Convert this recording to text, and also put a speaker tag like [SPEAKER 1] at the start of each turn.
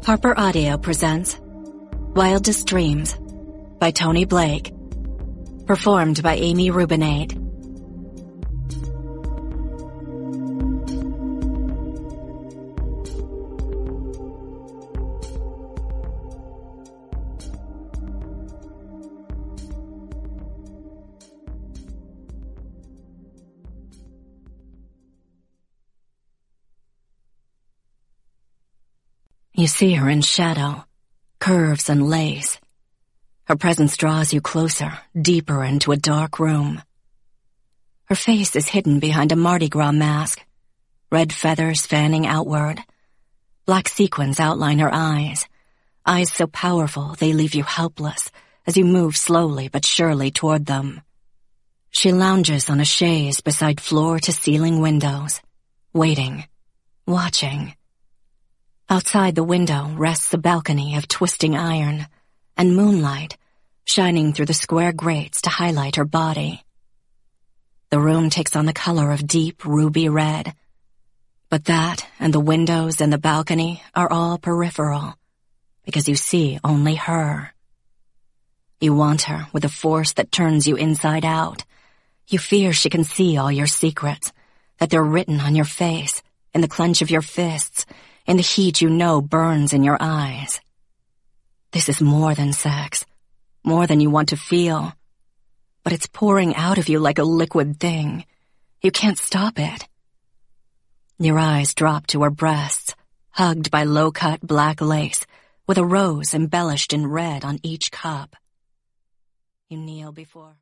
[SPEAKER 1] Harper Audio presents Wildest Dreams by Tony Blake. Performed by Amy Rubinade. You see her in shadow, curves and lace. Her presence draws you closer, deeper into a dark room. Her face is hidden behind a Mardi Gras mask, red feathers fanning outward. Black sequins outline her eyes so powerful they leave you helpless as you move slowly but surely toward them. She lounges on a chaise beside floor-to-ceiling windows, waiting, watching. Outside the window rests a balcony of twisting iron, and moonlight shining through the square grates to highlight her body. The room takes on the color of deep ruby red, but that and the windows and the balcony are all peripheral, because you see only her. You want her with a force that turns you inside out. You fear she can see all your secrets, that they're written on your face, in the clench of your fists, in the heat you know burns in your eyes. This is more than sex, more than you want to feel. But it's pouring out of you like a liquid thing. You can't stop it. Your eyes drop to her breasts, hugged by low-cut black lace, with a rose embellished in red on each cup. You kneel before